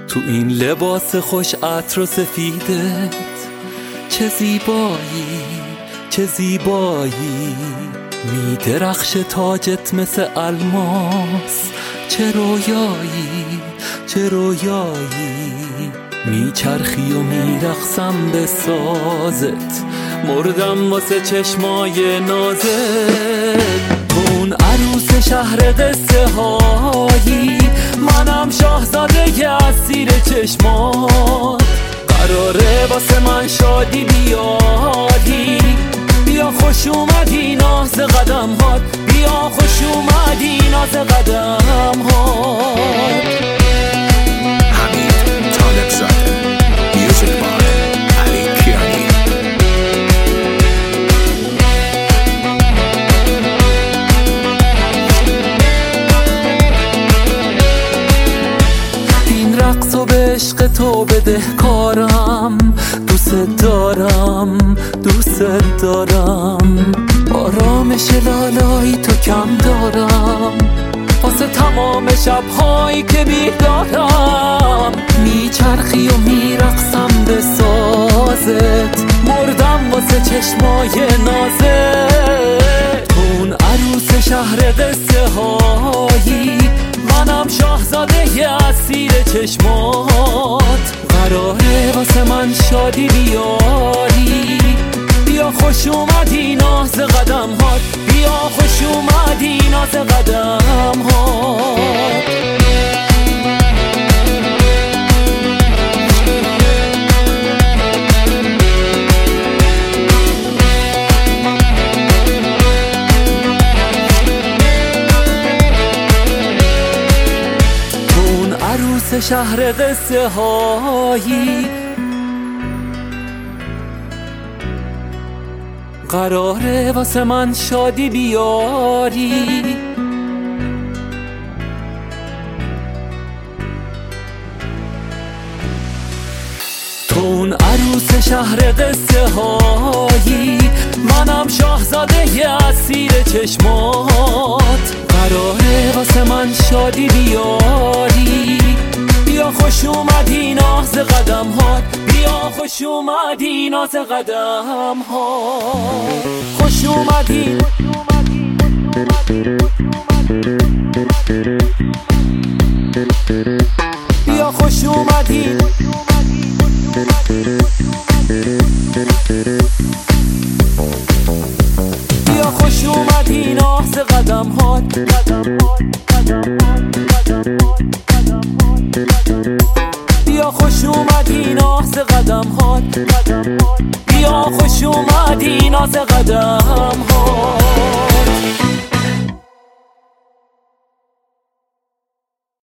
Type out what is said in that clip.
تو این لباس خوش عطر و سفیدت چه زیبایی، چه زیبایی، می درخش تاجت مثل الماس، چه رویایی، چه رویایی، می چرخی و می رقصم به سازت، مردم واسه چشمای نازت. تو اون عروس شهر قصه هایی، منم شاهزاده اسیر چشمات، قراره واسه من شادی بیاری، بیا خوش اومدی ناز قدم هات، بیا خوش اومدی ناز قدم هات. حمید طالب زاده، میوزیک بای علی کیانی. این رقص و به عشق تو بدهکارم، دوست دارم، دوست دارم، آرامش لالایی تو کم دارم، واسه تمام شبهایی که بیدارم، میچرخی و میرقصم به سازت، مردم واسه چشمای نازت. تو اون عروس شهر قصه هایی، منم شاهزاده اسیر چشمات، قراره واسه من شادی بیاری، بیا خوش اومدی ناز قدم هات، بیا خوش اومدی ناز قدم هات. عروس شهر قصه هایی، قراره واسه من شادی بیاری، تو اون عروس شهر قصه هایی، منم شاهزاده اسیر چشمات، قراره واسه من شادی بیاری، بیا خوش اومدی ناز قدم هات، بیا خوش اومدی ناز قدم هات، خوش اومدی، بیا خوش اومدی، بیا خوش اومدی ناز قدم هات، بیا خوش اومدی ناز قدم هات، بیا خوش اومدی ناز قدم هات.